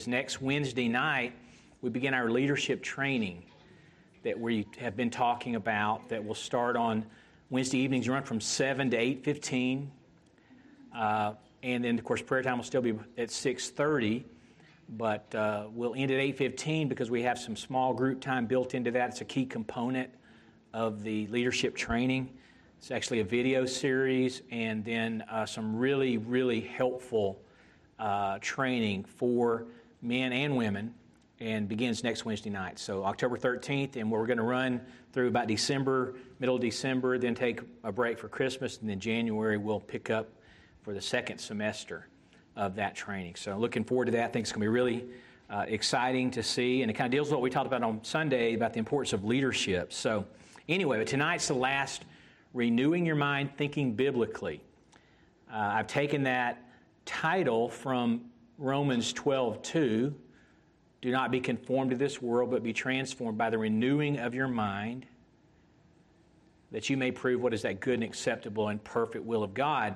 Next Wednesday night, we begin our leadership training that we have been talking about that will start on Wednesday evenings, run from 7 to 8:15. And then, of course, prayer time will still be at 6:30, but we'll end at 8:15 because we have some small group time built into that. It's a key component of the leadership training. It's actually a video series and then some really, really helpful training for men and women, and begins next Wednesday night. So October 13th, and we're going to run through about December, middle of December, then take a break for Christmas, and then January we'll pick up for the second semester of that training. So looking forward to that. I think it's going to be really exciting to see, and it kind of deals with what we talked about on Sunday about the importance of leadership. So anyway, but tonight's the last, Renewing Your Mind, Thinking Biblically. I've taken that title from Romans 12:2, do not be conformed to this world, but be transformed by the renewing of your mind, that you may prove what is that good and acceptable and perfect will of God.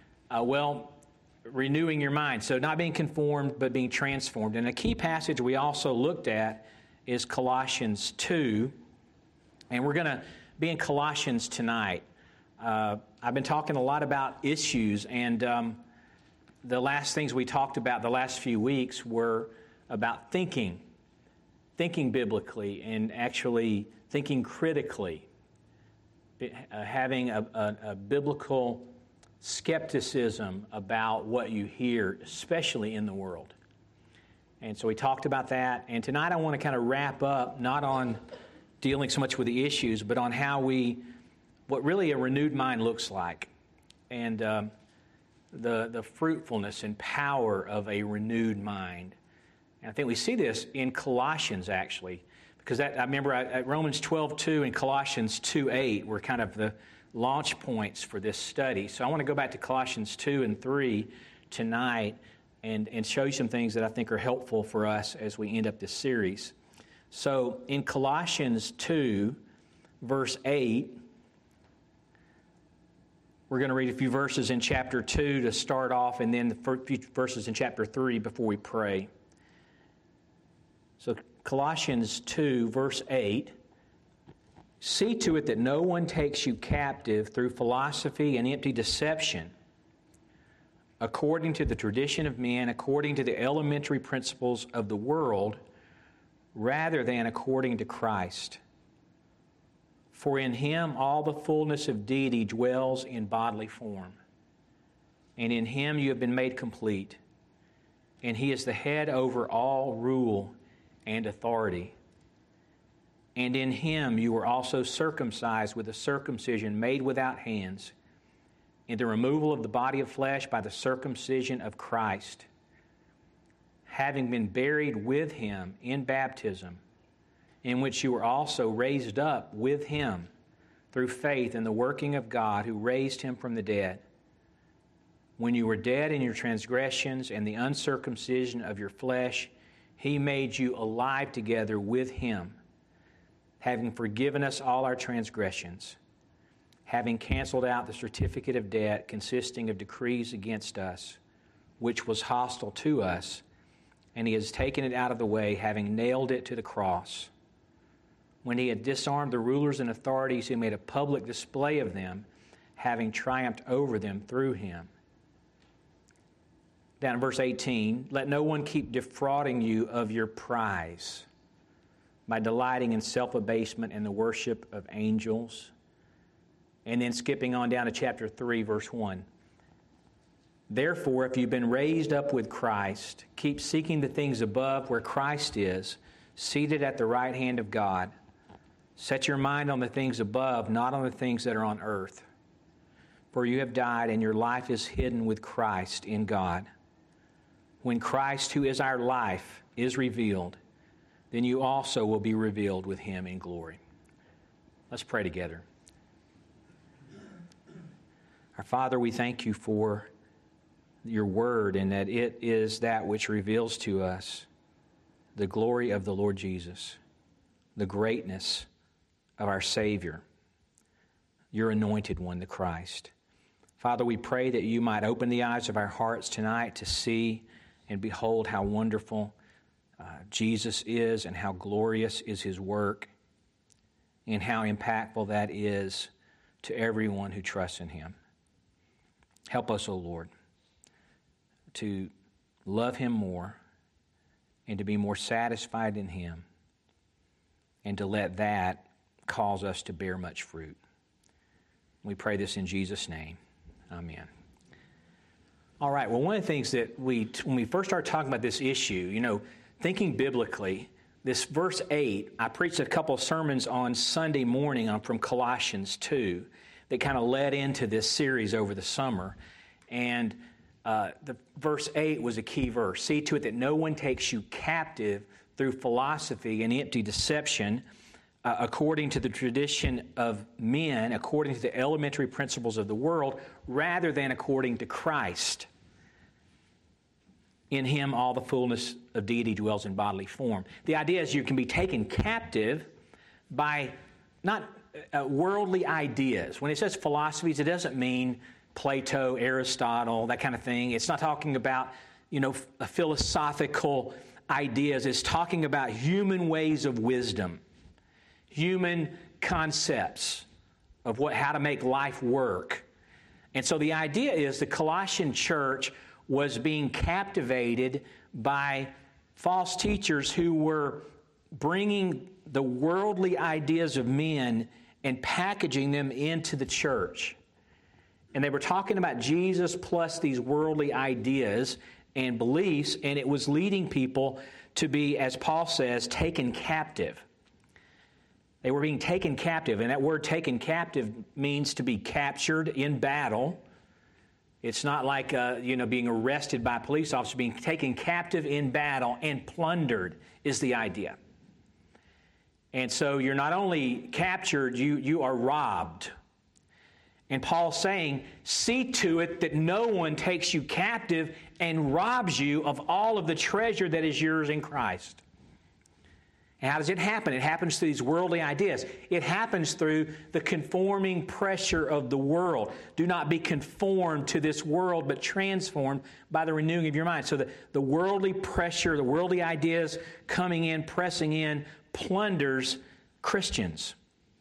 Renewing your mind. So not being conformed, but being transformed. And a key passage we also looked at is Colossians 2, and we're going to be in Colossians tonight. I've been talking a lot about issues, and the last things we talked about the last few weeks were about thinking biblically and actually thinking critically, having a biblical skepticism about what you hear, especially in the world. And so we talked about that, and tonight I want to kind of wrap up, not on dealing so much with the issues, but on what really a renewed mind looks like, and the fruitfulness and power of a renewed mind. And I think we see this in Colossians, actually, because I remember at Romans 12:2 and Colossians 2:8 were kind of the launch points for this study. So I want to go back to Colossians 2 and 3 tonight and show you some things that I think are helpful for us as we end up this series. So in Colossians 2, verse 8, we're going to read a few verses in chapter 2 to start off, and then the few verses in chapter 3 before we pray. So Colossians 2, verse 8, see to it that no one takes you captive through philosophy and empty deception, according to the tradition of men, according to the elementary principles of the world, rather than according to Christ. For in him all the fullness of deity dwells in bodily form, and in him you have been made complete, and he is the head over all rule and authority. And in him you were also circumcised with a circumcision made without hands, in the removal of the body of flesh by the circumcision of Christ, having been buried with him in baptism, in which you were also raised up with him through faith in the working of God who raised him from the dead. When you were dead in your transgressions and the uncircumcision of your flesh, he made you alive together with him, having forgiven us all our transgressions, having canceled out the certificate of debt consisting of decrees against us, which was hostile to us, and he has taken it out of the way, having nailed it to the cross. When he had disarmed the rulers and authorities, he made a public display of them, having triumphed over them through him. Down in verse 18, let no one keep defrauding you of your prize by delighting in self-abasement and the worship of angels. And then skipping on down to chapter 3, verse 1. Therefore, if you've been raised up with Christ, keep seeking the things above where Christ is, seated at the right hand of God. Set your mind on the things above, not on the things that are on earth. For you have died, and your life is hidden with Christ in God. When Christ, who is our life, is revealed, then you also will be revealed with him in glory. Let's pray together. Our Father, we thank you for your word, and that it is that which reveals to us the glory of the Lord Jesus, the greatness of our Savior, your anointed one, the Christ. Father, we pray that you might open the eyes of our hearts tonight to see and behold how wonderful Jesus is and how glorious is his work and how impactful that is to everyone who trusts in him. Help us, O Lord, to love him more and to be more satisfied in him and to let that cause us to bear much fruit. We pray this in Jesus' name. Amen. All right, well, one of the things that when we first started talking about this issue, thinking biblically, this verse 8, I preached a couple of sermons on Sunday morning from Colossians 2 that kind of led into this series over the summer. And the verse 8 was a key verse. See to it that no one takes you captive through philosophy and empty deception, according to the tradition of men, according to the elementary principles of the world, rather than according to Christ. In him all the fullness of deity dwells in bodily form. The idea is you can be taken captive by not worldly ideas. When it says philosophies, it doesn't mean Plato, Aristotle, that kind of thing. It's not talking about, philosophical ideas. It's talking about human ways of wisdom, human concepts of how to make life work. And so the idea is the Colossian church was being captivated by false teachers who were bringing the worldly ideas of men and packaging them into the church. And they were talking about Jesus plus these worldly ideas and beliefs, and it was leading people to be, as Paul says, taken captive. They were being taken captive, and that word taken captive means to be captured in battle. It's not like, being arrested by a police officer. Being taken captive in battle and plundered is the idea. And so you're not only captured, you are robbed. And Paul's saying, see to it that no one takes you captive and robs you of all of the treasure that is yours in Christ. And how does it happen? It happens through these worldly ideas. It happens through the conforming pressure of the world. Do not be conformed to this world, but transformed by the renewing of your mind. So the worldly pressure, the worldly ideas coming in, pressing in, plunders Christians,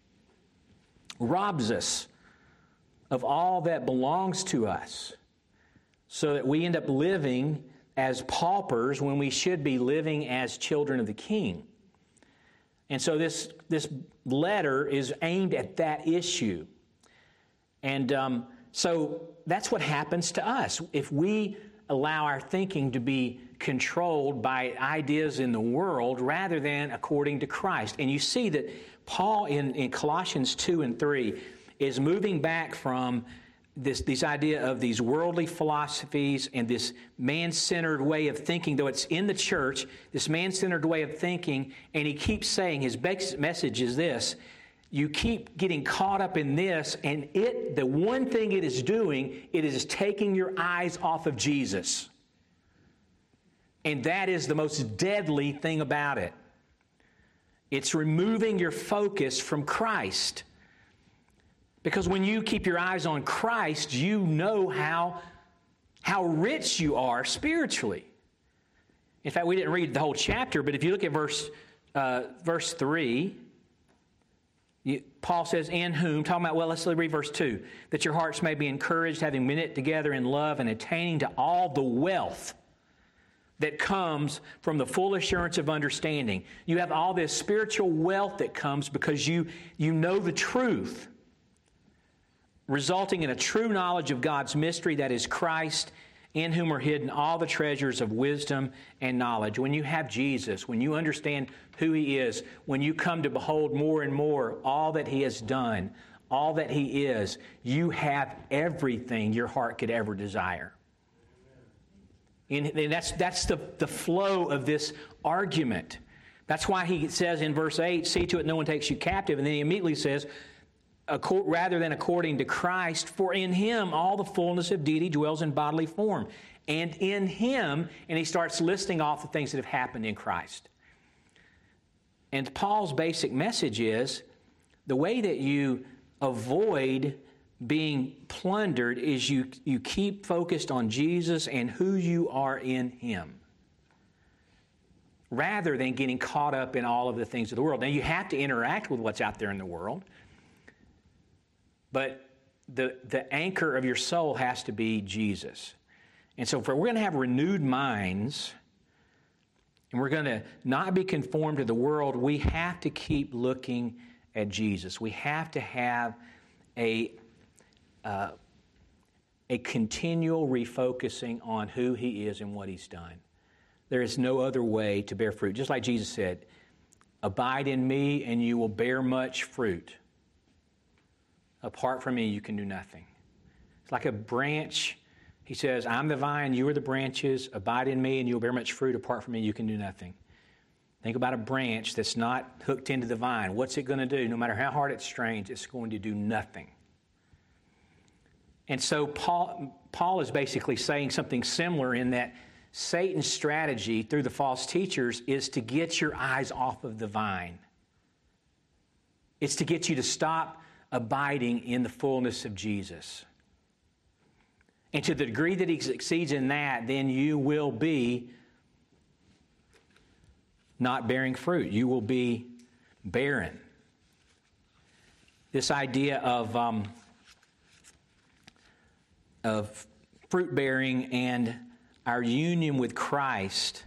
robs us of all that belongs to us, so that we end up living as paupers when we should be living as children of the King. And so this letter is aimed at that issue. And so that's what happens to us. If we allow our thinking to be controlled by ideas in the world rather than according to Christ. And you see that Paul in Colossians 2 and 3 is moving back from this idea of these worldly philosophies and this man-centered way of thinking, though it's in the church, this man-centered way of thinking, and he keeps saying, his message is this: you keep getting caught up in this, and the one thing it is doing, it is taking your eyes off of Jesus. And that is the most deadly thing about it. It's removing your focus from Christ. Because when you keep your eyes on Christ, you know how rich you are spiritually. In fact, we didn't read the whole chapter, but if you look at verse 3, Paul says, in whom, talking about, let's read verse 2, that your hearts may be encouraged, having been knit together in love and attaining to all the wealth that comes from the full assurance of understanding. You have all this spiritual wealth that comes because you know the truth, resulting in a true knowledge of God's mystery, that is Christ, in whom are hidden all the treasures of wisdom and knowledge. When you have Jesus, when you understand who He is, when you come to behold more and more all that He has done, all that He is, you have everything your heart could ever desire. And that's the flow of this argument. That's why he says in verse 8, see to it no one takes you captive. And then he immediately says, rather than according to Christ, for in Him all the fullness of deity dwells in bodily form. And in Him, and he starts listing off the things that have happened in Christ. And Paul's basic message is, the way that you avoid being plundered is you keep focused on Jesus and who you are in Him. rather than getting caught up in all of the things of the world. Now, you have to interact with what's out there in the world, but the anchor of your soul has to be Jesus. And so if we're going to have renewed minds, and we're going to not be conformed to the world, we have to keep looking at Jesus. We have to have a continual refocusing on who He is and what He's done. There is no other way to bear fruit. Just like Jesus said, abide in me and you will bear much fruit. Apart from me, you can do nothing. It's like a branch. He says, I'm the vine, you are the branches. Abide in me and you will bear much fruit. Apart from me, you can do nothing. Think about a branch that's not hooked into the vine. What's it going to do? No matter how hard it strains, it's going to do nothing. And so Paul is basically saying something similar in that Satan's strategy through the false teachers is to get your eyes off of the vine. It's to get you to stop abiding in the fullness of Jesus. And to the degree that he succeeds in that, then you will be not bearing fruit. You will be barren. This idea of fruit bearing and our union with Christ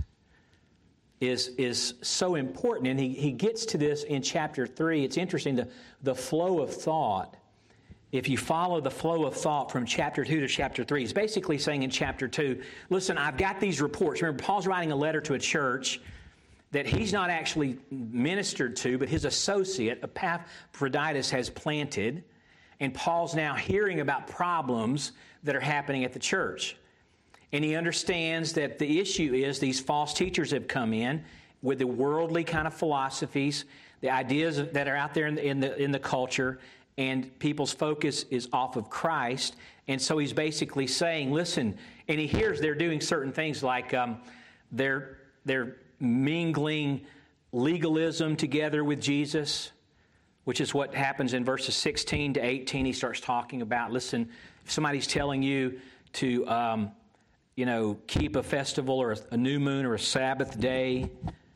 is so important. And he gets to this in chapter 3. It's interesting, the flow of thought. If you follow the flow of thought from chapter 2 to chapter 3, he's basically saying in chapter 2, listen, I've got these reports. Remember, Paul's writing a letter to a church that he's not actually ministered to, but his associate, Epaphroditus, has planted. And Paul's now hearing about problems that are happening at the church. And he understands that the issue is these false teachers have come in with the worldly kind of philosophies, the ideas that are out there in the culture, and people's focus is off of Christ. And so he's basically saying, listen, and he hears they're doing certain things like they're mingling legalism together with Jesus, which is what happens in verses 16 to 18. He starts talking about, listen, if somebody's telling you to, keep a festival or a new moon or a Sabbath day,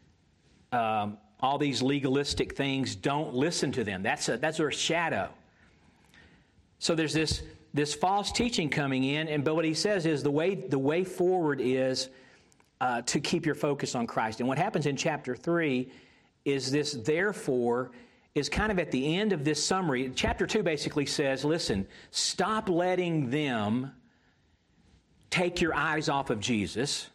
all these legalistic things, don't listen to them. That's a shadow. So there's this false teaching coming in, but what he says is the way forward is to keep your focus on Christ. And what happens in chapter 3 is this, therefore, is kind of at the end of this summary. Chapter 2 basically says, listen, stop letting them take your eyes off of Jesus.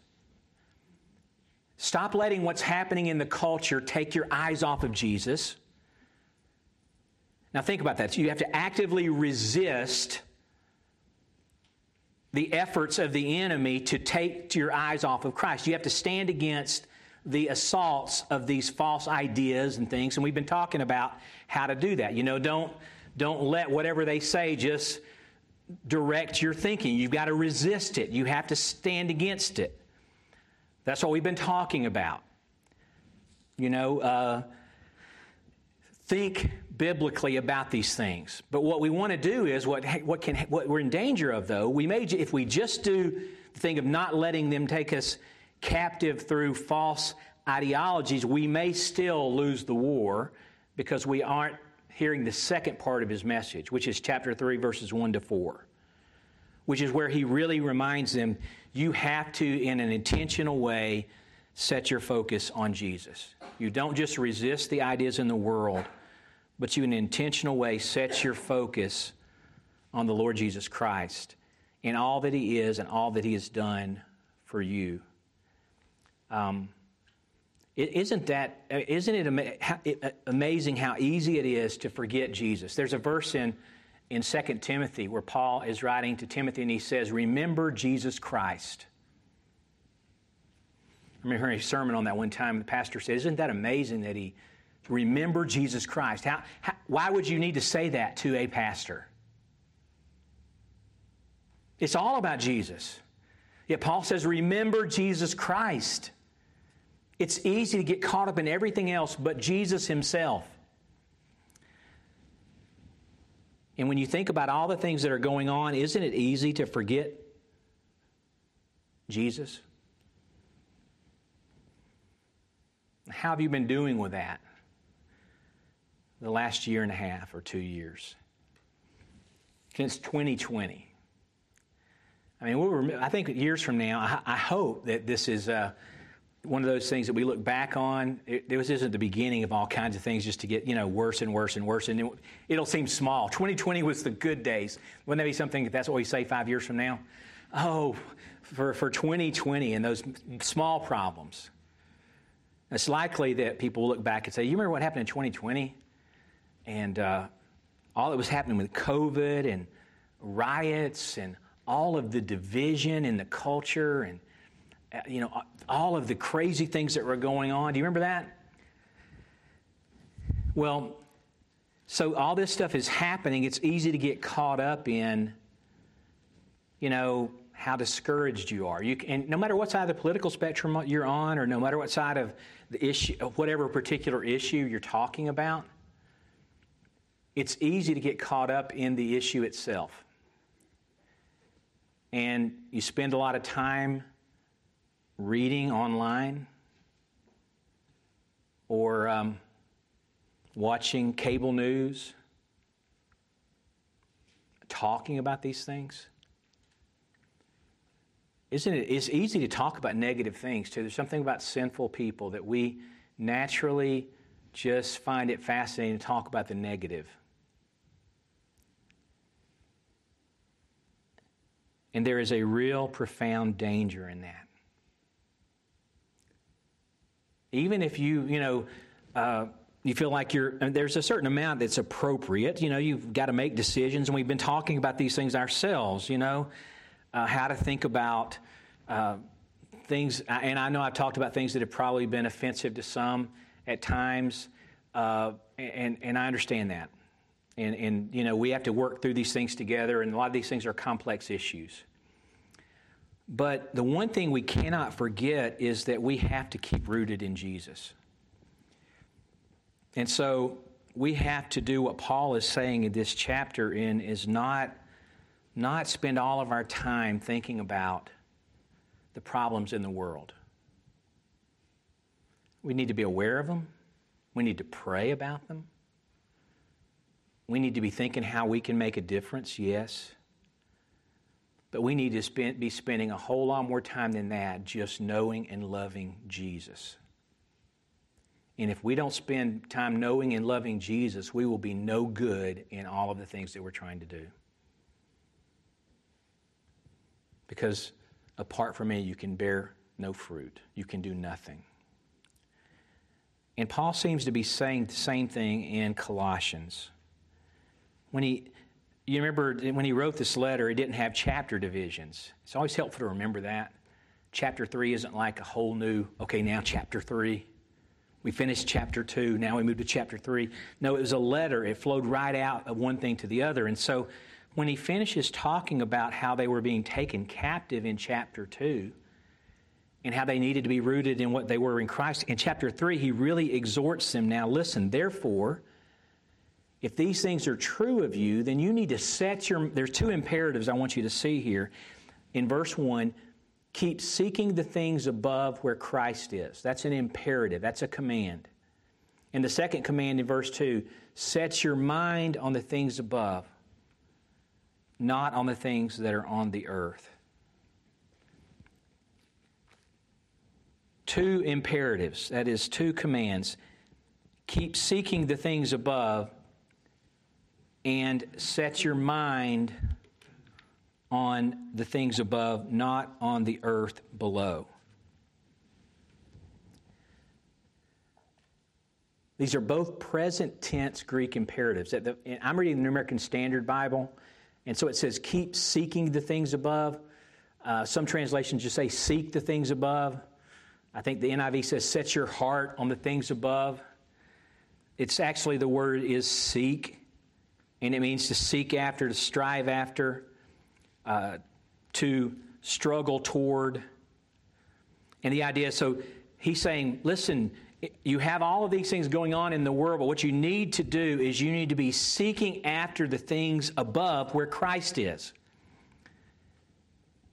Stop letting what's happening in the culture take your eyes off of Jesus. Now think about that. So you have to actively resist the efforts of the enemy to take your eyes off of Christ. You have to stand against the assaults of these false ideas and things. And we've been talking about how to do that. Don't let whatever they say just direct your thinking. You've got to resist it. You have to stand against it. That's what we've been talking about. Think biblically about these things. But what we want to do is what we're in danger of, though. If we just do the thing of not letting them take us captive through false ideologies, we may still lose the war because we aren't hearing the second part of his message, which is chapter 3, verses 1 to 4, which is where he really reminds them, you have to, in an intentional way, set your focus on Jesus. You don't just resist the ideas in the world, but you, in an intentional way, set your focus on the Lord Jesus Christ and all that He is and all that He has done for you. Isn't it amazing how easy it is to forget Jesus? There's a verse in 2 Timothy where Paul is writing to Timothy and he says, remember Jesus Christ. I remember hearing a sermon on that one time. The pastor said, isn't that amazing that he remember Jesus Christ? Why would you need to say that to a pastor? It's all about Jesus. Yet Paul says, remember Jesus Christ. It's easy to get caught up in everything else but Jesus Himself. And when you think about all the things that are going on, isn't it easy to forget Jesus? how have you been doing with that the last year and a half or 2 years? Since 2020. I mean, I think years from now, I hope that this is one of those things that we look back on. This isn't the beginning of all kinds of things just to get, worse and worse and worse. And it'll seem small. 2020 was the good days. Wouldn't that be something, that's what we say 5 years from now? Oh, for 2020 and those small problems. It's likely that people will look back and say, you remember what happened in 2020? And all that was happening with COVID and riots and all of the division in the culture and, all of the crazy things that were going on. Do you remember that? Well, so all this stuff is happening. It's easy to get caught up in, how discouraged you are. And no matter what side of the political spectrum you're on, or no matter what side of the issue, whatever particular issue you're talking about, it's easy to get caught up in the issue itself. And you spend a lot of time reading online or watching cable news, talking about these things. Isn't it? It's easy to talk about negative things too. There's something about sinful people that we naturally just find it fascinating to talk about the negative. And there is a real profound danger in that. Even if you feel like there's a certain amount that's appropriate. You've got to make decisions, and we've been talking about these things ourselves, how to think about things. And I know I've talked about things that have probably been offensive to some at times, and I understand that. And we have to work through these things together, and a lot of these things are complex issues. But the one thing we cannot forget is that we have to keep rooted in Jesus. And so we have to do what Paul is saying in this chapter is not spend all of our time thinking about the problems in the world. We need to be aware of them. We need to pray about them. We need to be thinking how we can make a difference, yes. But we need to be spending a whole lot more time than that just knowing and loving Jesus. And if we don't spend time knowing and loving Jesus, we will be no good in all of the things that we're trying to do. Because apart from me, you can bear no fruit. You can do nothing. And Paul seems to be saying the same thing in Colossians. You remember when he wrote this letter, he didn't have chapter divisions. It's always helpful to remember that. Chapter 3 isn't like a whole new, now chapter 3. We finished chapter 2, now we move to chapter 3. No, it was a letter. It flowed right out of one thing to the other. And so when he finishes talking about how they were being taken captive in chapter 2 and how they needed to be rooted in what they were in Christ, in chapter 3, he really exhorts them, now listen, therefore, if these things are true of you, then you need to there's two imperatives I want you to see here. In verse 1, keep seeking the things above where Christ is. That's an imperative. That's a command. And the second command in verse 2, set your mind on the things above, not on the things that are on the earth. Two imperatives, that is, two commands. Keep seeking the things above, and set your mind on the things above, not on the earth below. These are both present tense Greek imperatives. I'm reading the New American Standard Bible, and so it says, keep seeking the things above. Some translations just say, seek the things above. I think the NIV says, set your heart on the things above. It's actually, the word is seek. And it means to seek after, to strive after, to struggle toward. And the idea, so he's saying, listen, you have all of these things going on in the world, but what you need to do is you need to be seeking after the things above where Christ is.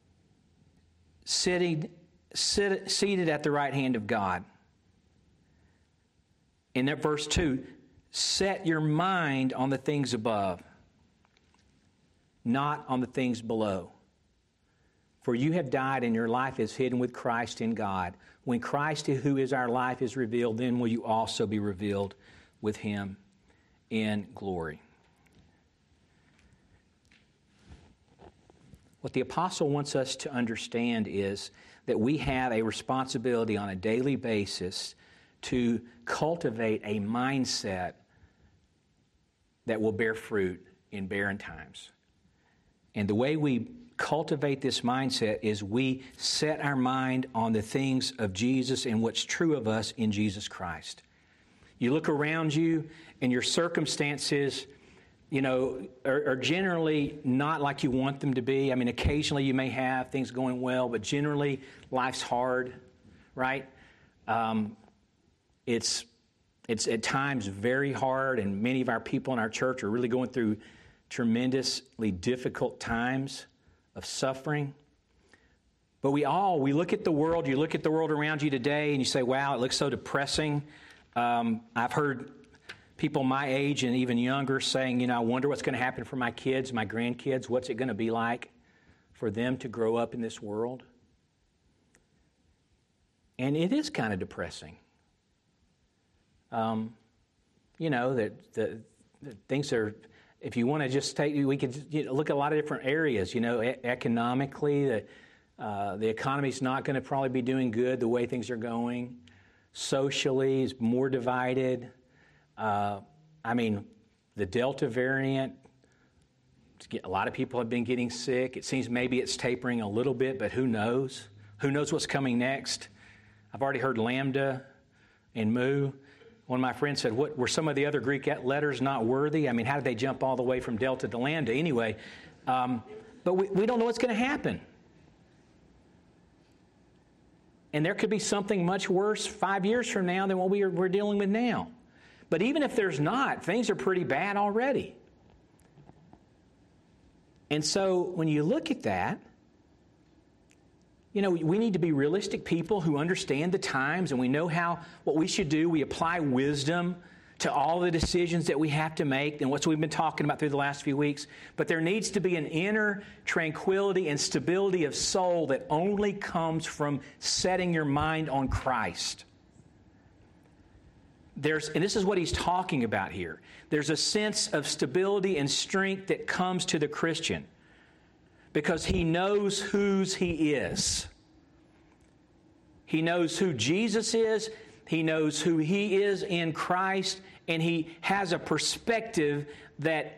Seated at the right hand of God. In that verse 2, set your mind on the things above, not on the things below. For you have died, and your life is hidden with Christ in God. When Christ, who is our life, is revealed, then will you also be revealed with him in glory. What the apostle wants us to understand is that we have a responsibility on a daily basis to cultivate a mindset that will bear fruit in barren times. And the way we cultivate this mindset is we set our mind on the things of Jesus and what's true of us in Jesus Christ. You look around you and your circumstances, are generally not like you want them to be. I mean, occasionally you may have things going well, but generally life's hard, right? It's at times very hard, and many of our people in our church are really going through tremendously difficult times of suffering. But we look at the world, you look at the world around you today, and you say, wow, it looks so depressing. I've heard people my age and even younger saying, I wonder what's going to happen for my kids, my grandkids. What's it going to be like for them to grow up in this world? And it is kind of depressing. That things are, if you want to just we could look at a lot of different areas. Economically, the economy's not going to probably be doing good the way things are going. Socially, it's more divided. The Delta variant, a lot of people have been getting sick. It seems maybe it's tapering a little bit, but who knows? Who knows what's coming next? I've already heard Lambda and Mu. One of my friends said, were some of the other Greek letters not worthy? I mean, how did they jump all the way from Delta to Lambda? Anyway, but we don't know what's going to happen. And there could be something much worse 5 years from now than what we're dealing with now. But even if there's not, things are pretty bad already. And so when you look at that, we need to be realistic people who understand the times, and we know what we should do. We apply wisdom to all the decisions that we have to make, and what we've been talking about through the last few weeks. But there needs to be an inner tranquility and stability of soul that only comes from setting your mind on Christ. And this is what he's talking about here. There's a sense of stability and strength that comes to the Christian because he knows whose he is. He knows who Jesus is. He knows who he is in Christ, and he has a perspective that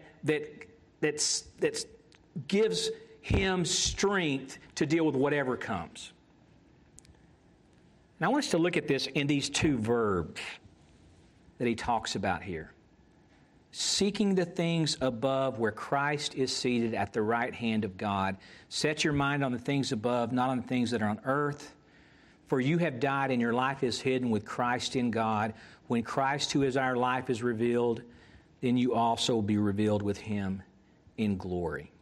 gives him strength to deal with whatever comes. And I want us to look at this in these two verbs that he talks about here. Seeking the things above where Christ is seated at the right hand of God. Set your mind on the things above, not on the things that are on earth. For you have died, and your life is hidden with Christ in God. When Christ, who is our life, is revealed, then you also will be revealed with him in glory.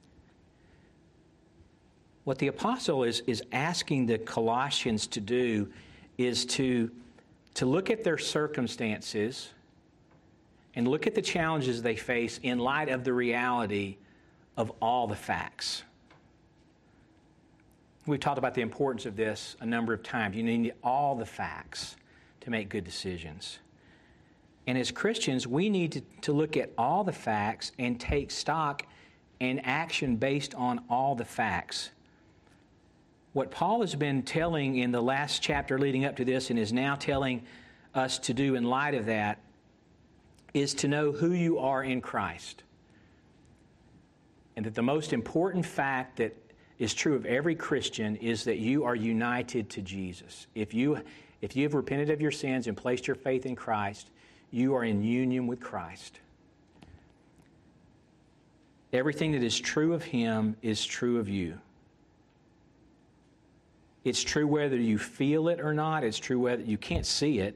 What the apostle is asking the Colossians to do is to look at their circumstances and look at the challenges they face in light of the reality of all the facts. We've talked about the importance of this a number of times. You need all the facts to make good decisions. And as Christians, we need to look at all the facts and take stock and action based on all the facts. What Paul has been telling in the last chapter leading up to this and is now telling us to do in light of that is to know who you are in Christ. And that the most important fact that is true of every Christian is that you are united to Jesus. If you have repented of your sins and placed your faith in Christ, you are in union with Christ. Everything that is true of him is true of you. It's true whether you feel it or not. It's true whether you can't see it.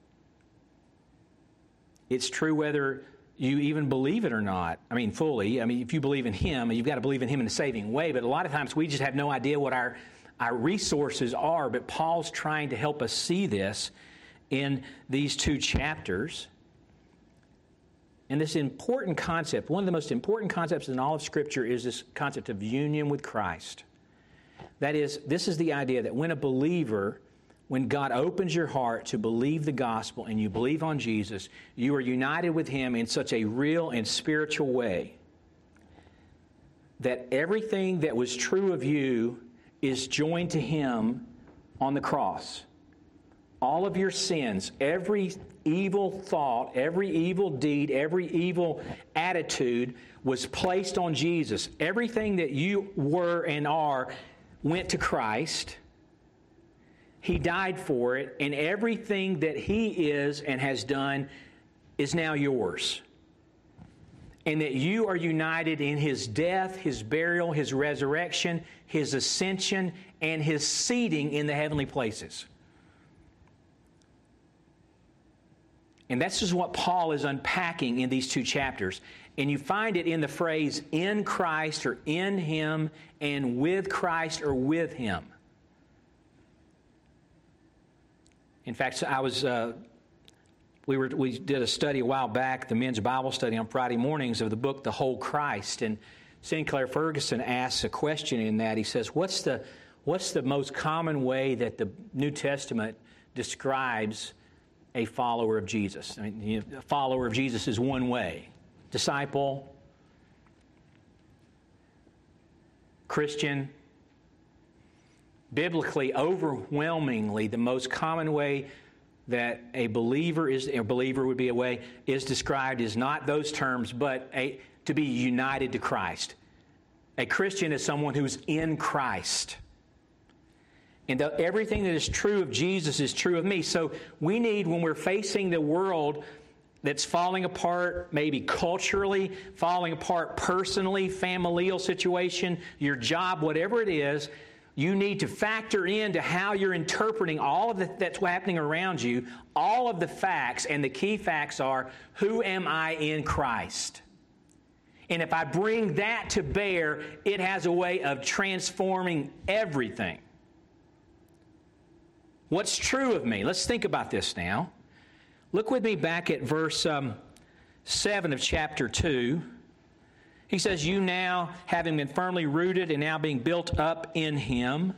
It's true whether you even believe it or not. Fully. If you believe in him, you've got to believe in him in a saving way. But a lot of times we just have no idea what our resources are. But Paul's trying to help us see this in these 2 chapters. And this important concept, one of the most important concepts in all of Scripture, is this concept of union with Christ. That is, this is the idea that when a believer, when God opens your heart to believe the gospel and you believe on Jesus, you are united with Him in such a real and spiritual way that everything that was true of you is joined to Him on the cross. All of your sins, every evil thought, every evil deed, every evil attitude was placed on Jesus. Everything that you were and are went to Christ. He died for it, and everything that He is and has done is now yours. And that you are united in His death, His burial, His resurrection, His ascension, and His seating in the heavenly places. And that's just what Paul is unpacking in these 2 chapters. And you find it in the phrase, in Christ, or in Him, and with Christ, or with Him. In fact, we did a study a while back, the men's Bible study on Friday mornings, of the book The Whole Christ. And Sinclair Ferguson asks a question in that. He says, what's the most common way that the New Testament describes a follower of Jesus? I mean, a follower of Jesus is one way. Disciple, Christian. Biblically, overwhelmingly, the most common way that a believer would be a way, is described is not those terms, but to be united to Christ. A Christian is someone who's in Christ. And everything that is true of Jesus is true of me. So we need, when we're facing the world that's falling apart, maybe culturally, falling apart personally, familial situation, your job, whatever it is, you need to factor into how you're interpreting all of that's happening around you, all of the facts, and the key facts are, who am I in Christ? And if I bring that to bear, it has a way of transforming everything. What's true of me? Let's think about this now. Look with me back at verse 7 of chapter 2. He says, you now, having been firmly rooted and now being built up in Him,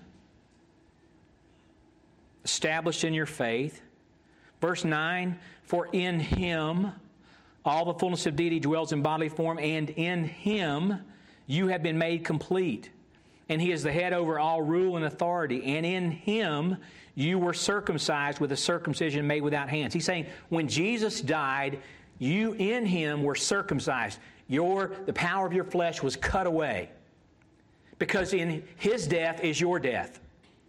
established in your faith. Verse 9, for in Him all the fullness of deity dwells in bodily form, and in Him you have been made complete. And He is the head over all rule and authority. And in Him you were circumcised with a circumcision made without hands. He's saying, when Jesus died, you in Him were circumcised. The power of your flesh was cut away. Because in His death is your death.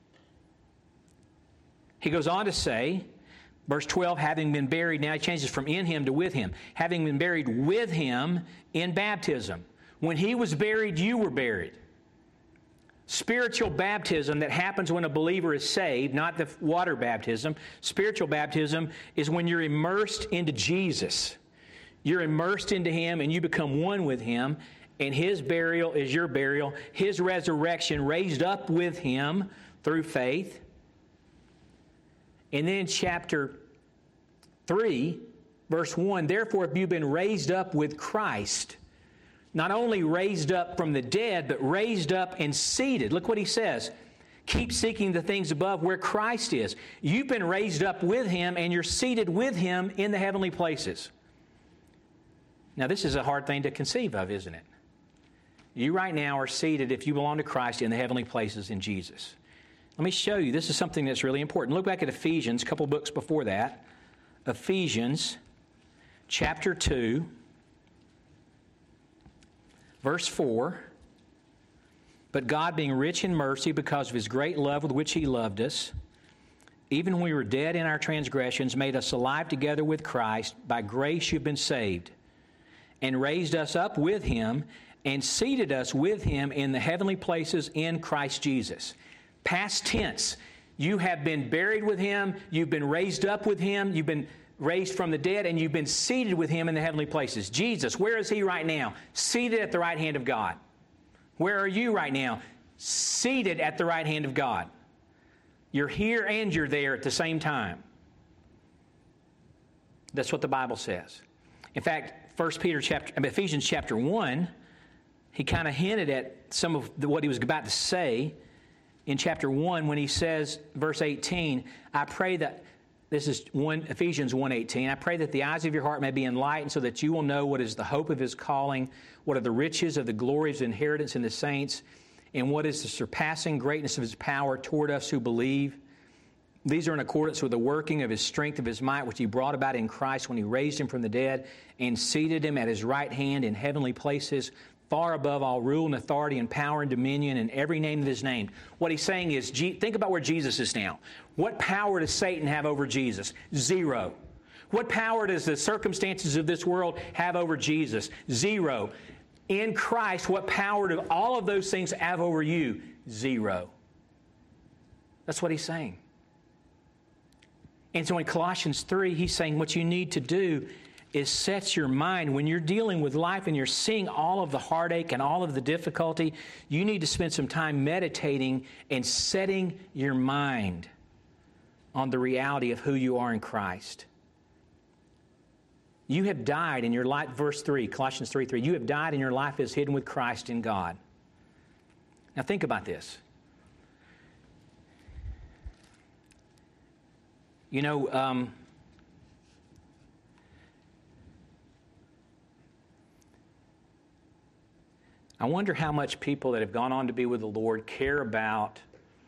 He goes on to say, verse 12, having been buried, now he changes from in Him to with Him. Having been buried with Him in baptism. When He was buried, you were buried. Spiritual baptism that happens when a believer is saved, not the water baptism. Spiritual baptism is when you're immersed into Jesus. You're immersed into Him and you become one with Him, and His burial is your burial. His resurrection, raised up with Him through faith. And then in chapter 3, verse 1, therefore if you've been raised up with Christ, not only raised up from the dead, but raised up and seated. Look what he says. Keep seeking the things above where Christ is. You've been raised up with Him and you're seated with Him in the heavenly places. Now, this is a hard thing to conceive of, isn't it? You right now are seated, if you belong to Christ, in the heavenly places in Jesus. Let me show you. This is something that's really important. Look back at Ephesians, a couple books before that. Ephesians chapter 2, verse 4. But God, being rich in mercy because of His great love with which He loved us, even when we were dead in our transgressions, made us alive together with Christ. By grace you've been saved, and raised us up with Him, and seated us with Him in the heavenly places in Christ Jesus. Past tense. You have been buried with Him, you've been raised up with Him, you've been raised from the dead, and you've been seated with Him in the heavenly places. Jesus, where is He right now? Seated at the right hand of God. Where are you right now? Seated at the right hand of God. You're here and you're there at the same time. That's what the Bible says. In fact, Ephesians chapter 1, he kind of hinted at some of what he was about to say in chapter 1 when he says, verse 18, I pray that, this is Ephesians 1:18, I pray that the eyes of your heart may be enlightened so that you will know what is the hope of his calling, what are the riches of the glory of his inheritance in the saints, and what is the surpassing greatness of his power toward us who believe. These are in accordance with the working of his strength, of his might, which he brought about in Christ when he raised him from the dead and seated him at his right hand in heavenly places, far above all rule and authority and power and dominion and every name that is named. What he's saying is, think about where Jesus is now. What power does Satan have over Jesus? Zero. What power does the circumstances of this world have over Jesus? Zero. In Christ, what power do all of those things have over you? Zero. That's what he's saying. And so in Colossians 3, he's saying what you need to do is set your mind, when you're dealing with life and you're seeing all of the heartache and all of the difficulty, you need to spend some time meditating and setting your mind on the reality of who you are in Christ. You have died in your life, verse 3, Colossians 3:3, you have died and your life is hidden with Christ in God. Now think about this. You know, I wonder how much people that have gone on to be with the Lord care about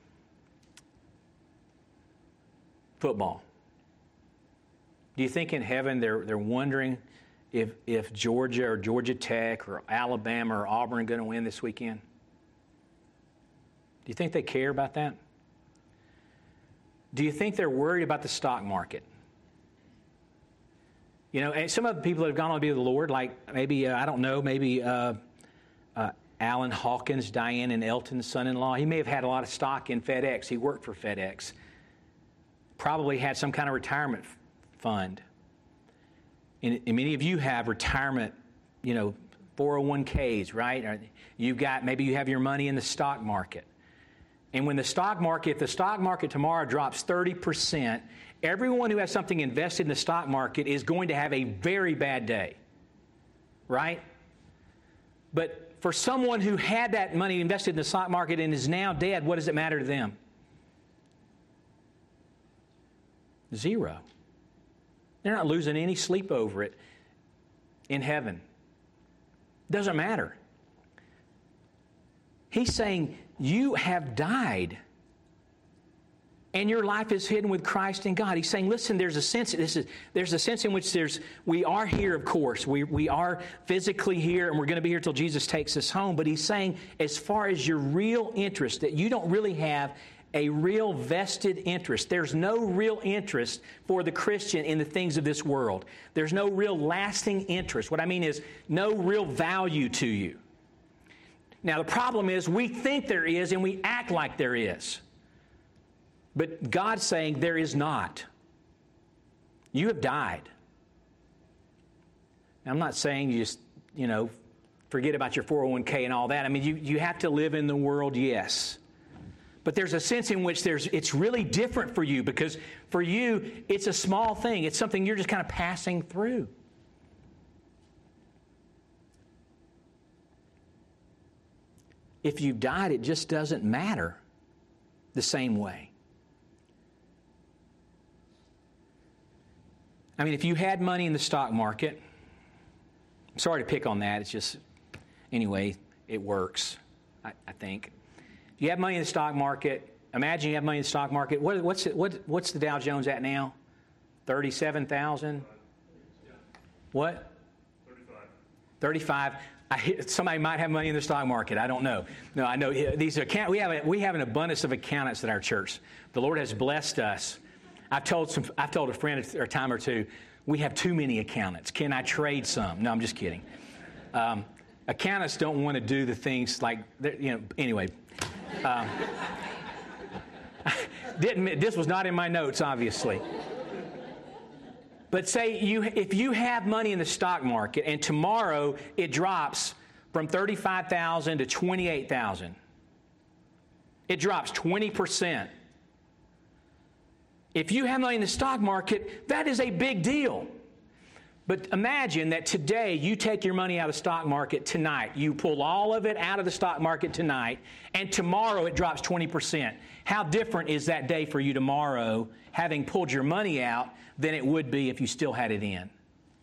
football. Do you think in heaven they're wondering if Georgia or Georgia Tech or Alabama or Auburn are going to win this weekend? Do you think they care about that? Do you think they're worried about the stock market? You know, and some of the people that have gone on to be with the Lord, like maybe, I don't know, maybe Alan Hawkins, Diane and Elton's son-in-law, he may have had a lot of stock in FedEx. He worked for FedEx. Probably had some kind of retirement fund. And many of you have retirement, 401ks, right? Or maybe you have your money in the stock market. And if the stock market tomorrow drops 30%, everyone who has something invested in the stock market is going to have a very bad day, right? But for someone who had that money invested in the stock market and is now dead, what does it matter to them? Zero. They're not losing any sleep over it in heaven. Doesn't matter. He's saying, you have died, and your life is hidden with Christ in God. He's saying, listen, there's a sense in which we are here, of course. We are physically here, and we're going to be here till Jesus takes us home. But he's saying, as far as your real interest, that you don't really have a real vested interest. There's no real interest for the Christian in the things of this world. There's no real lasting interest. What I mean is no real value to you. Now, the problem is we think there is and we act like there is. But God's saying there is not. You have died. Now, I'm not saying you just, forget about your 401k and all that. I mean, you have to live in the world, yes. But there's a sense in which it's really different for you, because for you, it's a small thing. It's something you're just kind of passing through. If you've died, it just doesn't matter the same way. I mean, if you had money in the stock market, I'm sorry to pick on that. It's just, anyway, it works, I think. If you have money in the stock market, imagine you have money in the stock market. What's the Dow Jones at now? 37,000? What? 35. Somebody might have money in the stock market. I don't know. No, I know we have an abundance of accountants at our church. The Lord has blessed us. I've told a friend a time or two, we have too many accountants. Can I trade some? No, I'm just kidding. Accountants don't want to do the things like, anyway. This was not in my notes, obviously. But say if you have money in the stock market and tomorrow it drops from 35,000 to 28,000, it drops 20%. If you have money in the stock market, that is a big deal. But imagine that today you take your money out of the stock market tonight. You pull all of it out of the stock market tonight, and tomorrow it drops 20%. How different is that day for you tomorrow, having pulled your money out, than it would be if you still had it in?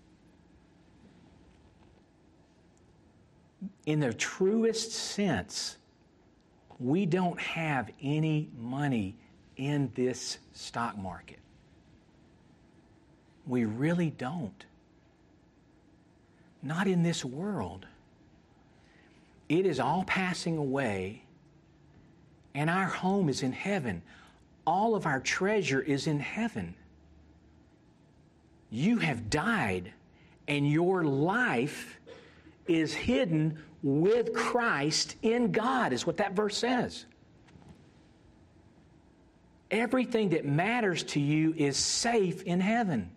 In the truest sense, we don't have any money in this stock market. We really don't. Not in this world. It is all passing away, and our home is in heaven. All of our treasure is in heaven. You have died, and your life is hidden with Christ in God, is what that verse says. Everything that matters to you is safe in heaven.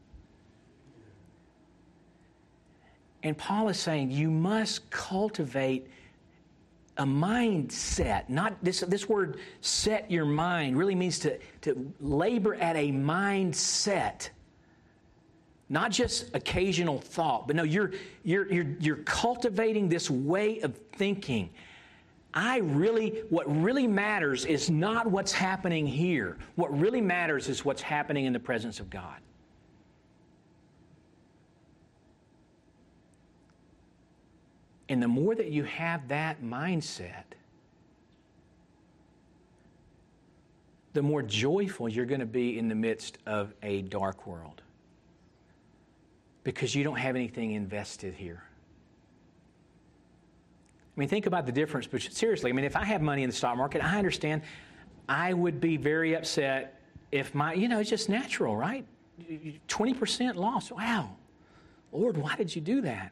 And Paul is saying you must cultivate a mindset. Not this word, set your mind, really means to labor at a mindset. Not just occasional thought, but no, you're cultivating this way of thinking. What really matters is not what's happening here. What really matters is what's happening in the presence of God. And the more that you have that mindset, the more joyful you're going to be in the midst of a dark world. Because you don't have anything invested here. I mean, think about the difference. But seriously, I mean, if I have money in the stock market, I understand I would be very upset if it's just natural, right? 20% loss. Wow. Lord, why did you do that?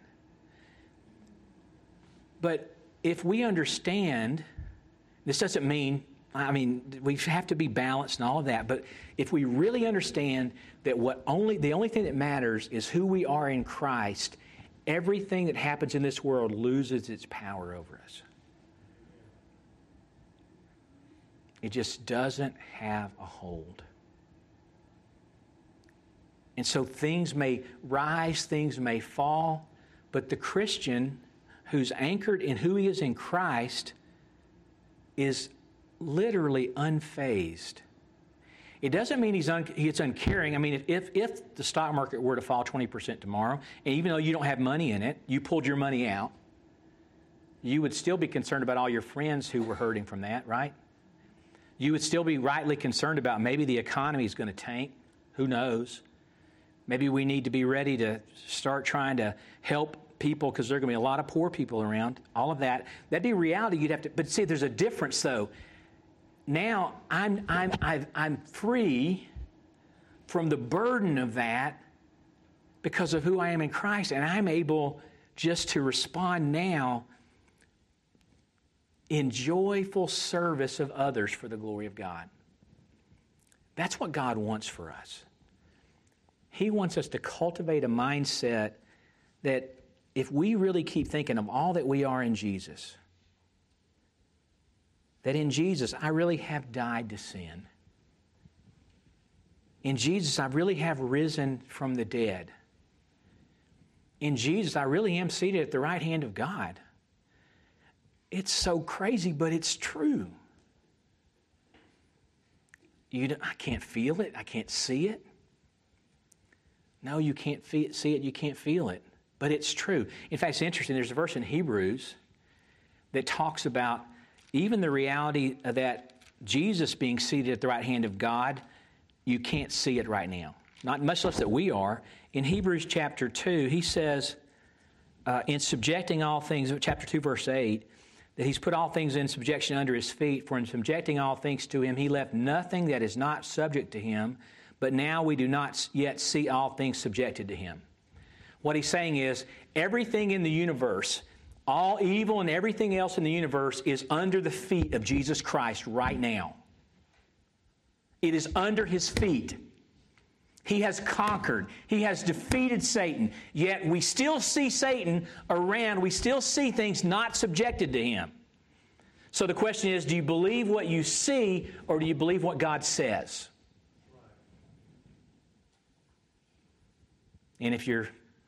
But if we understand, this doesn't mean, we have to be balanced and all of that, but if we really understand that the only thing that matters is who we are in Christ, everything that happens in this world loses its power over us. It just doesn't have a hold. And so things may rise, things may fall, but the Christian who's anchored in who he is in Christ is literally unfazed. It doesn't mean it's uncaring. I mean, if the stock market were to fall 20% tomorrow, and even though you don't have money in it, you pulled your money out, you would still be concerned about all your friends who were hurting from that, right? You would still be rightly concerned about maybe the economy is going to tank. Who knows? Maybe we need to be ready to start trying to help people because there are going to be a lot of poor people around. All of that. That'd be reality. You'd have to. But see, there's a difference though. Now I'm free from the burden of that because of who I am in Christ, and I'm able just to respond now in joyful service of others for the glory of God. That's what God wants for us. He wants us to cultivate a mindset that if we really keep thinking of all that we are in Jesus, that in Jesus I really have died to sin. In Jesus I really have risen from the dead. In Jesus I really am seated at the right hand of God. It's so crazy, but it's true. I can't feel it. I can't see it. No, you can't see it. You can't feel it. But it's true. In fact, it's interesting. There's a verse in Hebrews that talks about even the reality of that Jesus being seated at the right hand of God. You can't see it right now. Not much less that we are. In Hebrews chapter 2, he says, in subjecting all things, chapter 2, verse 8, that he's put all things in subjection under his feet, for in subjecting all things to him, he left nothing that is not subject to him, but now we do not yet see all things subjected to him. What he's saying is, everything in the universe, all evil and everything else in the universe is under the feet of Jesus Christ right now. It is under his feet. He has conquered. He has defeated Satan. Yet we still see Satan around. We still see things not subjected to him. So the question is, do you believe what you see or do you believe what God says? And if you're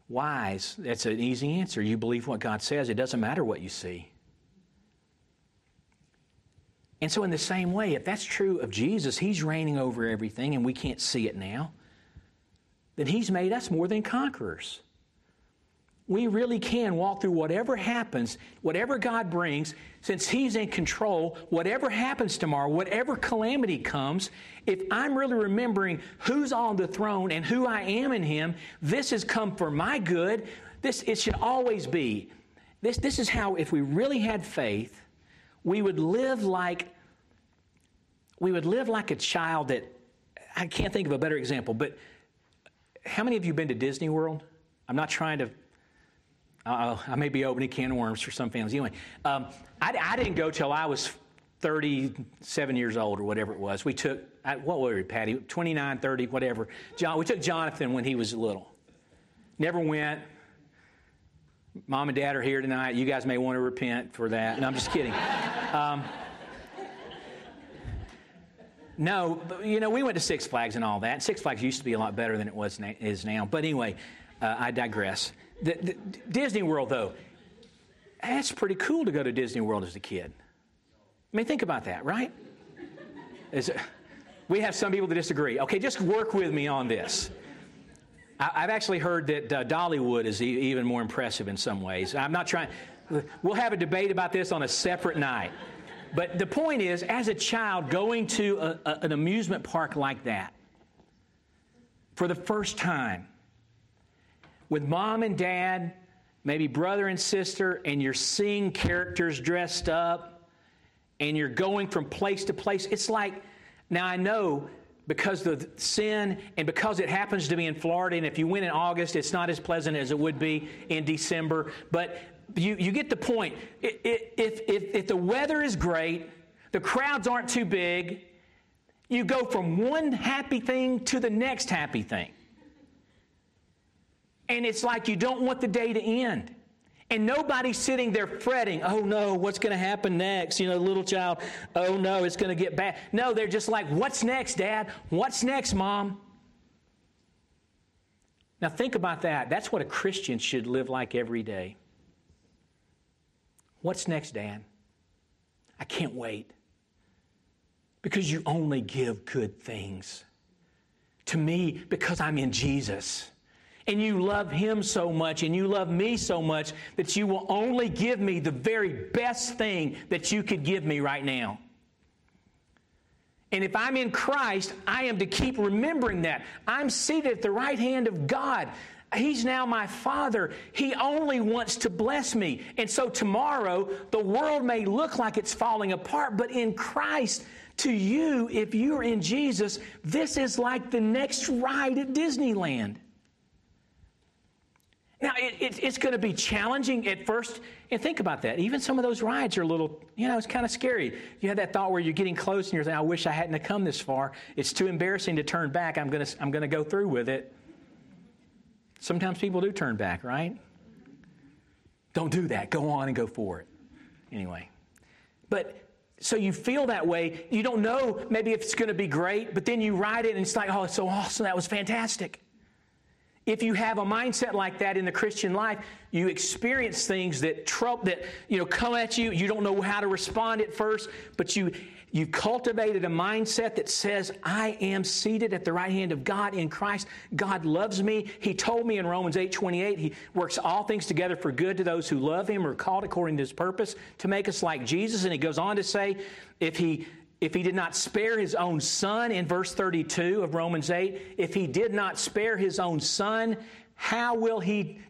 wise? That's an easy answer. You believe what God says. It doesn't matter what you see. And so in the same way, if that's true of Jesus, He's reigning over everything and we can't see it now, then He's made us more than conquerors. We really can walk through whatever happens, whatever God brings, since He's in control, whatever happens tomorrow, whatever calamity comes, if I'm really remembering who's on the throne and who I am in Him, this has come for my good. It should always be. This is how, if we really had faith, we would live like a child that, I can't think of a better example, but how many of you have been to Disney World? I'm not trying to, I may be opening a can of worms for some families. Anyway, I didn't go till I was 37 years old or whatever it was. We took, what were we, Patty? 29, 30, whatever. We took Jonathan when he was little. Never went. Mom and Dad are here tonight. You guys may want to repent for that. No, I'm just kidding. No, but, we went to Six Flags and all that. Six Flags used to be a lot better than it is now. But anyway, I digress. The Disney World, though, that's pretty cool to go to Disney World as a kid. I mean, think about that, right? We have some people that disagree. Okay, just work with me on this. I've actually heard that Dollywood is even more impressive in some ways. I'm not trying. We'll have a debate about this on a separate night. But the point is, as a child, going to an amusement park like that for the first time, with mom and dad, maybe brother and sister, and you're seeing characters dressed up, and you're going from place to place. It's like, now I know because of the sin and because it happens to be in Florida, and if you went in August, it's not as pleasant as it would be in December, but you get the point. If the weather is great, the crowds aren't too big, you go from one happy thing to the next happy thing. And it's like you don't want the day to end. And nobody's sitting there fretting, oh no, what's going to happen next? Little child, oh no, it's going to get bad. No, they're just like, what's next, Dad? What's next, Mom? Now think about that. That's what a Christian should live like every day. What's next, Dad? I can't wait. Because you only give good things to me because I'm in Jesus. And you love Him so much and you love me so much that you will only give me the very best thing that you could give me right now. And if I'm in Christ, I am to keep remembering that. I'm seated at the right hand of God. He's now my Father. He only wants to bless me. And so tomorrow, the world may look like it's falling apart, but in Christ, to you, if you're in Jesus, this is like the next ride at Disneyland. Now, it's going to be challenging at first, and think about that. Even some of those rides are a little, it's kind of scary. You have that thought where you're getting close and you're saying, I wish I hadn't have come this far. It's too embarrassing to turn back. I'm going to go through with it. Sometimes people do turn back, right? Don't do that. Go on and go for it. Anyway. But, so you feel that way. You don't know maybe if it's going to be great, but then you ride it and it's like, oh, it's so awesome. That was fantastic. If you have a mindset like that in the Christian life, you experience things that come at you. You don't know how to respond at first, but you've cultivated a mindset that says, I am seated at the right hand of God in Christ. God loves me. He told me in Romans 8:28, He works all things together for good to those who love Him or are called according to His purpose to make us like Jesus. And He goes on to say, if He did not spare His own Son, in verse 32 of Romans 8, if He did not spare His own Son, how will He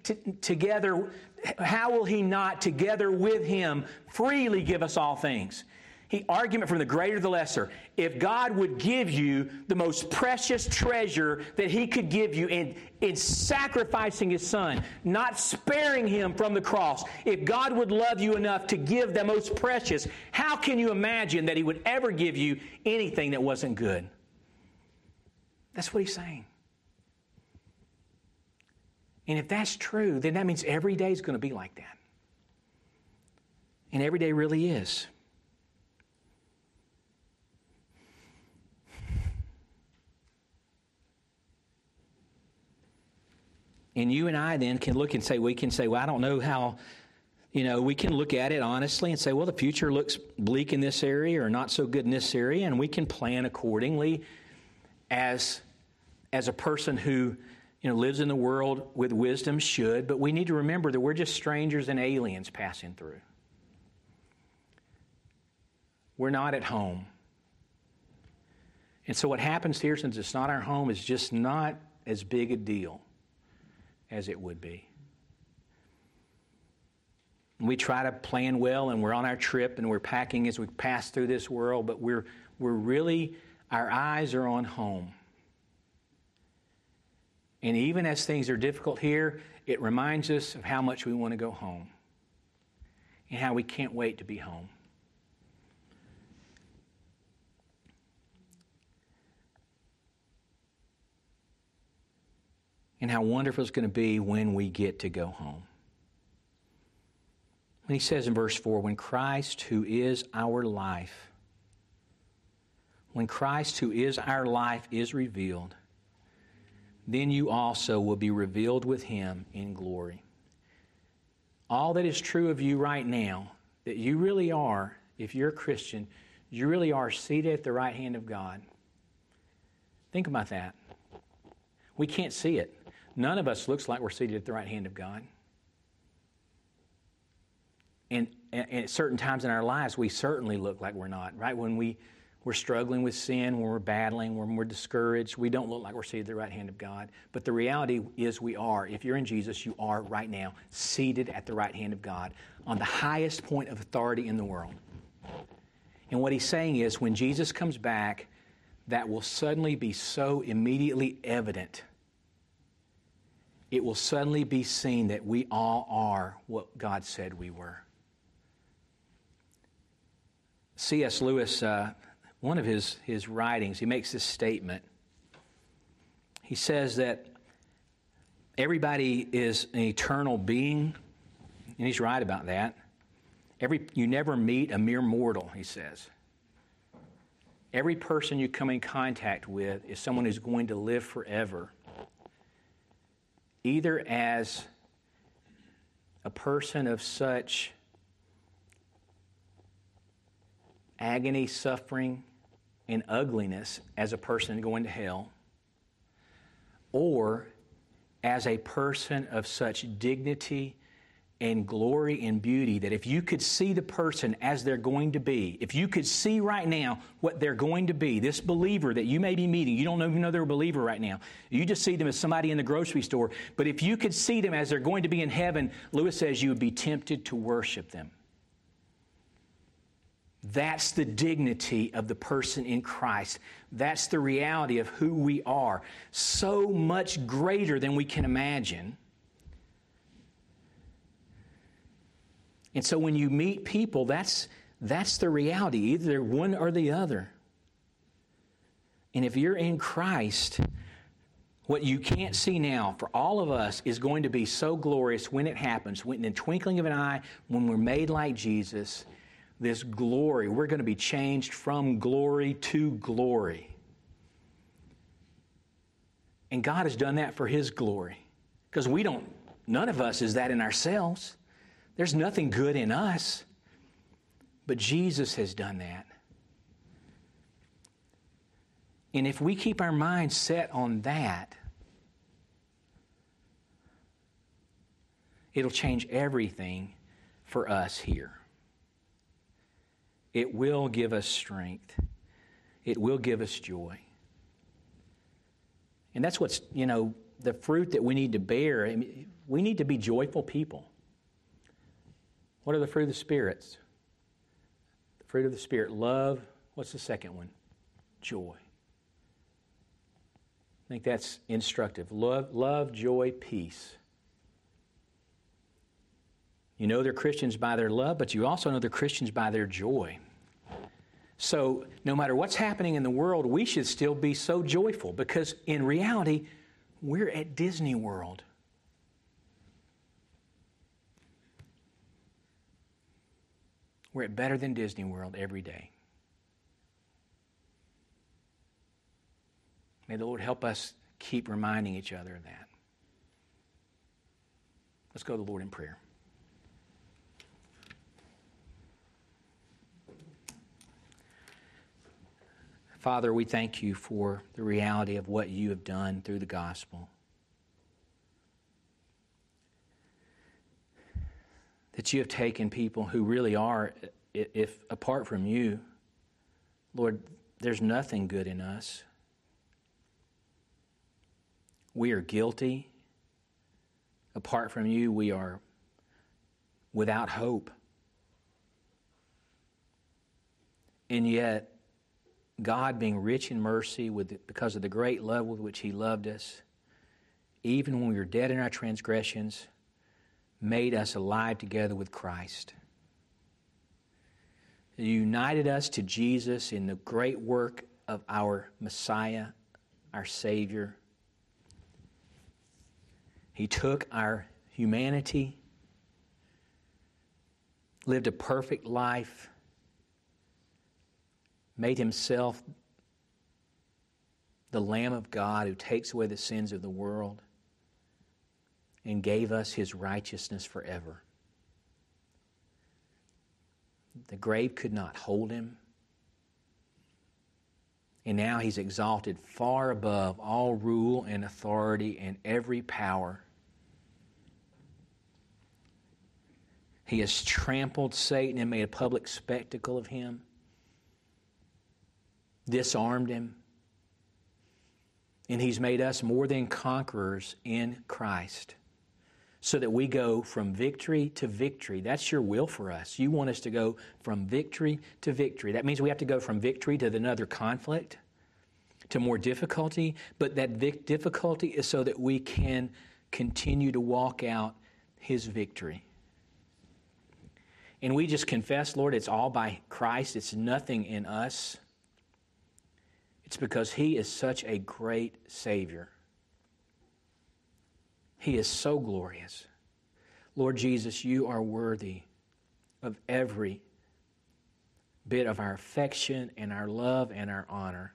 not together with Him freely give us all things? Argument from the greater to the lesser. If God would give you the most precious treasure that He could give you in sacrificing His Son, not sparing Him from the cross, if God would love you enough to give the most precious, how can you imagine that He would ever give you anything that wasn't good? That's what He's saying. And if that's true, then that means every day is going to be like that. And every day really is. And you and I then can look and say, well, I don't know how, we can look at it honestly and say, well, the future looks bleak in this area or not so good in this area, and we can plan accordingly as a person who, lives in the world with wisdom should, but we need to remember that we're just strangers and aliens passing through. We're not at home. And so what happens here, since it's not our home, is just not as big a deal as it would be. We try to plan well, and we're on our trip, and we're packing as we pass through this world, but we're really, our eyes are on home. And even as things are difficult here, it reminds us of how much we want to go home and how we can't wait to be home. And how wonderful it's going to be when we get to go home. When he says in verse 4, when Christ, who is our life, is revealed, then you also will be revealed with him in glory. All that is true of you right now, that you really are, if you're a Christian, you really are seated at the right hand of God. Think about that. We can't see it. None of us looks like we're seated at the right hand of God. And at certain times in our lives, we certainly look like we're not, right? When we're struggling with sin, when we're battling, when we're discouraged, we don't look like we're seated at the right hand of God. But the reality is we are. If you're in Jesus, you are right now seated at the right hand of God on the highest point of authority in the world. And what he's saying is when Jesus comes back, that will suddenly be so immediately evident. It will suddenly be seen that we all are what God said we were. C.S. Lewis, one of his writings, he makes this statement. He says that everybody is an eternal being, and he's right about that. You never meet a mere mortal, he says. Every person you come in contact with is someone who's going to live forever, either as a person of such agony, suffering, and ugliness as a person going to hell, or as a person of such dignity and glory and beauty that if you could see the person as they're going to be, if you could see right now what they're going to be, this believer that you may be meeting, you don't even know they're a believer right now. You just see them as somebody in the grocery store. But if you could see them as they're going to be in heaven, Lewis says you would be tempted to worship them. That's the dignity of the person in Christ. That's the reality of who we are. So much greater than we can imagine. And so when you meet people, that's the reality. Either they're one or the other. And if you're in Christ, what you can't see now for all of us is going to be so glorious when it happens. When in the twinkling of an eye, when we're made like Jesus, this glory, we're going to be changed from glory to glory. And God has done that for His glory. Because none of us is that in ourselves. There's nothing good in us. But Jesus has done that. And if we keep our minds set on that, it'll change everything for us here. It will give us strength. It will give us joy. And that's what's, the fruit that we need to bear. I mean, we need to be joyful people. What are the fruit of the spirits? The fruit of the Spirit, love. What's the second one? Joy. I think that's instructive. Love, joy, peace. You know they're Christians by their love, but you also know they're Christians by their joy. So no matter what's happening in the world, we should still be so joyful because in reality, we're at Disney World. We're at Better Than Disney World every day. May the Lord help us keep reminding each other of that. Let's go to the Lord in prayer. Father, we thank you for the reality of what you have done through the gospel. That you have taken people who really are, if apart from you, Lord, there's nothing good in us. We are guilty. Apart from you, we are without hope. And yet, God, being rich in mercy because of the great love with which He loved us, even when we were dead in our transgressions, made us alive together with Christ. He united us to Jesus in the great work of our Messiah, our Savior. He took our humanity, lived a perfect life, made Himself the Lamb of God who takes away the sins of the world, and gave us His righteousness forever. The grave could not hold Him. And now He's exalted far above all rule and authority and every power. He has trampled Satan and made a public spectacle of him, disarmed him, and He's made us more than conquerors in Christ, so that we go from victory to victory. That's your will for us. You want us to go from victory to victory. That means we have to go from victory to another conflict, to more difficulty, but that difficulty is so that we can continue to walk out His victory. And we just confess, Lord, it's all by Christ. It's nothing in us. It's because He is such a great Savior. He is so glorious. Lord Jesus, you are worthy of every bit of our affection and our love and our honor.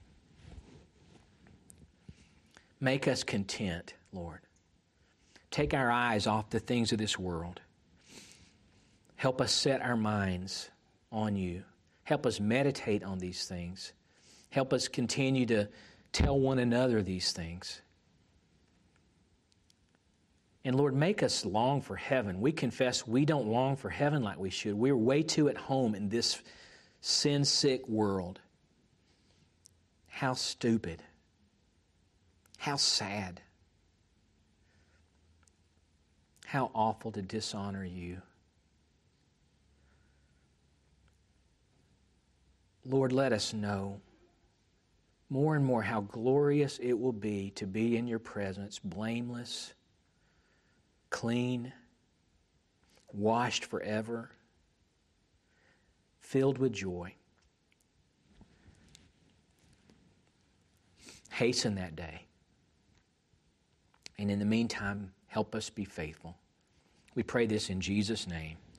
Make us content, Lord. Take our eyes off the things of this world. Help us set our minds on you. Help us meditate on these things. Help us continue to tell one another these things. And Lord, make us long for heaven. We confess we don't long for heaven like we should. We're way too at home in this sin-sick world. How stupid. How sad. How awful to dishonor you. Lord, let us know more and more how glorious it will be to be in your presence, blameless, clean, washed forever, filled with joy. Hasten that day. And in the meantime, help us be faithful. We pray this in Jesus' name.